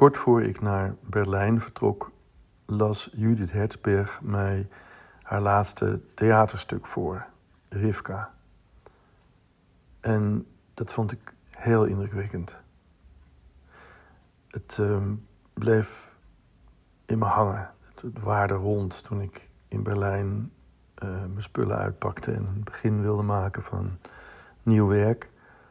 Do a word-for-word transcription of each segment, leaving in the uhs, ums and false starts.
Kort voor ik naar Berlijn vertrok, las Judith Herzberg mij haar laatste theaterstuk voor, Rivka. En dat vond ik heel indrukwekkend. Het uh, bleef in me hangen. Het waarde rond toen ik in Berlijn uh, mijn spullen uitpakte en een begin wilde maken van nieuw werk.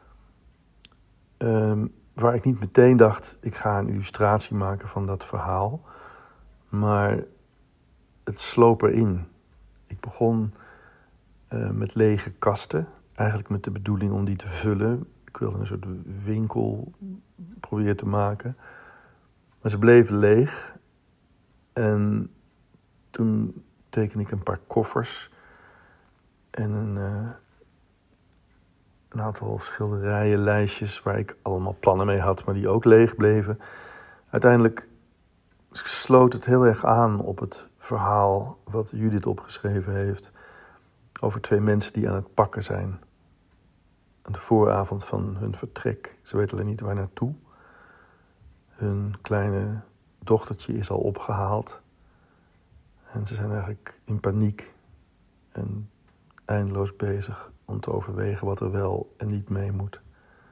Uh, waar ik niet meteen dacht, ik ga een illustratie maken van dat verhaal. Maar het sloop erin. Ik begon uh, met lege kasten. Eigenlijk met de bedoeling om die te vullen. Ik wilde een soort winkel proberen te maken. Maar ze bleven leeg. En toen tekende ik een paar koffers. En een, uh, een aantal schilderijen, lijstjes waar ik allemaal plannen mee had, maar die ook leeg bleven. Uiteindelijk sloot het heel erg aan op het verhaal wat Judith opgeschreven heeft over twee mensen die aan het pakken zijn. Aan de vooravond van hun vertrek. Ze weten alleen niet waar naartoe. Hun kleine dochtertje is al opgehaald. En ze zijn eigenlijk in paniek en eindeloos bezig om te overwegen wat er wel en niet mee moet.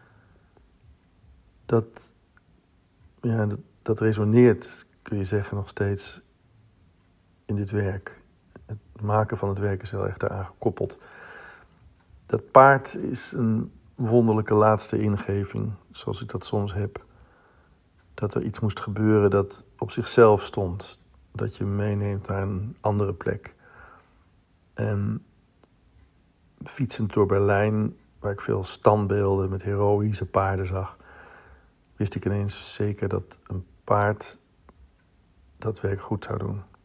Dat, ja, dat, dat resoneert, kun je zeggen, nog steeds in dit werk. Het maken van het werk is heel erg daaraan gekoppeld. Dat paard is een wonderlijke laatste ingeving, zoals ik dat soms heb. Dat er iets moest gebeuren dat op zichzelf stond. Dat je meeneemt naar een andere plek. En fietsend door Berlijn, waar ik veel standbeelden met heroïsche paarden zag, wist ik ineens zeker dat een paard dat werk goed zou doen.